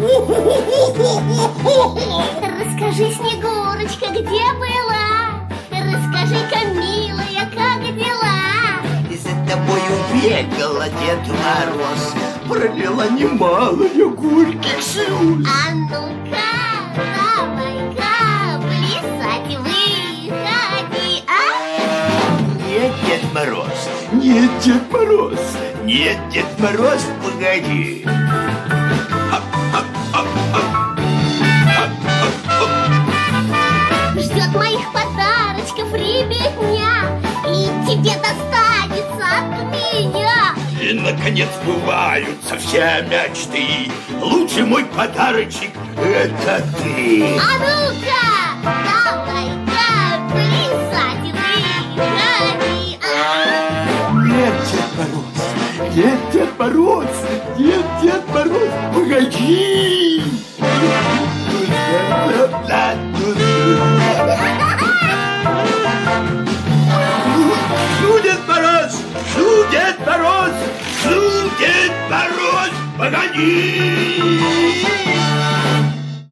Расскажи, Снегурочка, где была? Расскажи-ка, милая, как дела? За тобою бегала Дед Мороз, пролила немалые горьких слез. А ну-ка, давай-ка плясать выходи, а? Нет, Дед Мороз, нет, Дед Мороз, нет, Дед Мороз, погоди. Ждет моих подарочков ребятня, и тебе достанется от меня. И, наконец, сбываются все мечты. Лучший мой подарочек — это ты. А ну-ка, давай-ка плясать выходи, а? Нет, Дед Мороз, нет, Дед Мороз, нет, Дед Мороз, погоди. Шу, Дед Мороз, шу, Дед Мороз, шу, Дед Мороз, погоди.